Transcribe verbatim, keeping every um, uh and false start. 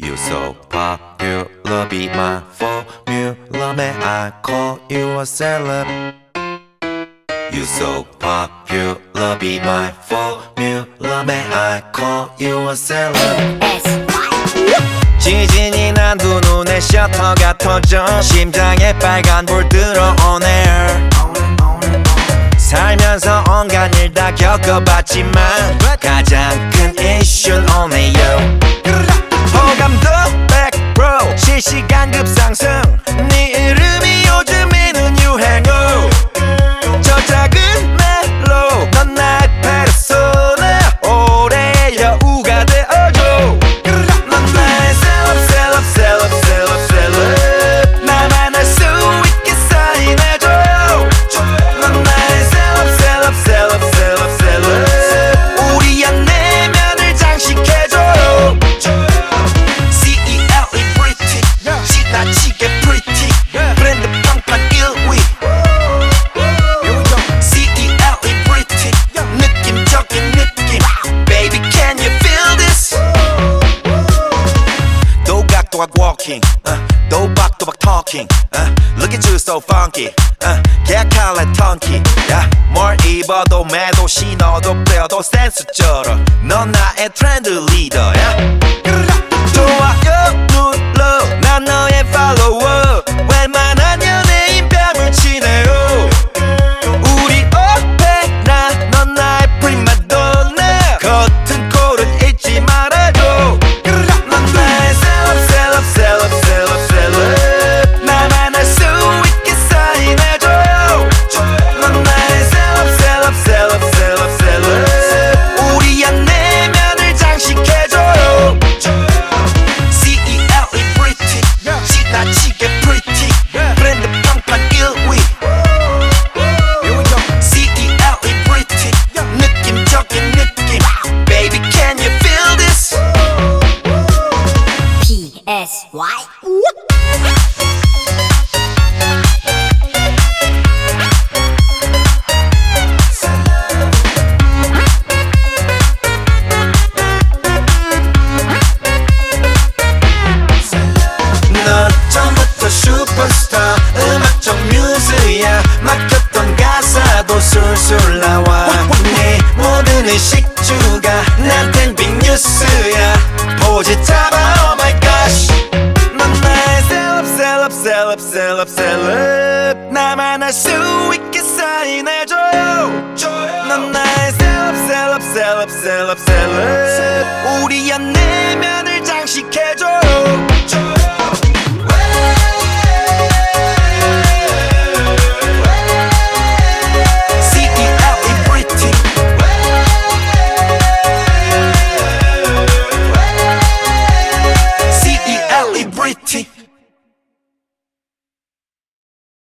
You so popular, be my formula. May I call you a celeb? You so popular, be my formula. May I call you a celeb? 지진이 난 두 눈에 셔터가 터져 심장에 빨간불 들어오네. 살면서 온갖 일 다 겪어봤지만 가장 큰 이슈는 only you. 호감도 백프로 실시간 급상승. 네 이름이 요즘에는 유행어. 저 작은 멜로 넌 나의 페르소나. 올해 여우가 되어줘. 넌 나의 셀럽 셀럽 셀럽 셀럽 셀럽. 나만 알 수 있게 사인해줘요. 넌 나의 셀럽 셀럽 셀럽 셀럽 셀럽. 우리 안 내면을 장식해줘요. 씨이엘이 pretty 지나치게 pretty 브랜드 평판 일 위. 씨이엘이 pretty 느낌적인 느낌. Baby can you feel this? 도각도각 walking uh, 도박도박 talking uh, Look at you so funky uh, 계약할래 턴키 yeah. 뭘 입어도 매도 신어도 빼어도 센스쩔어. 넌 나의 트렌드 리더 yeah. 좋아요 눌러 난 너의 follower. 웬만한 연예인 뺨을 치네요. 우리 오페라 넌 나의 프리마돈나. 겉은 콜은 잊지 말아줘. 넌 나의 셀럽 셀럽 셀럽 셀럽 셀럽. 나만 알 수 있게 사인해줘요. 넌 나의 셀럽 셀럽 셀럽 셀럽 셀럽. 우리 안 내면을 장식해줘요. 씨이엘이 pretty 지나치게 pretty 브랜드 평판 일 위. 씨이엘이 pretty 느낌적인 느낌. Baby can you feel this? 피에스와이 넌 처음부터 슈퍼스타. 음악적 뮤즈야. 막혔던 가사도 술술 나와. 네 모든 의식주가 나한텐 빅뉴스야. 포즈 잡아 oh my gosh. 넌 나의 셀럽 셀럽 셀럽 셀럽 셀럽. 나만 알 수 있게 사인해줘요. 넌 나의 셀럽 셀럽 셀럽 셀럽 셀럽. 우리 안 내면을 장식해줘요. 씨이엘이 pretty 씨이엘이 pretty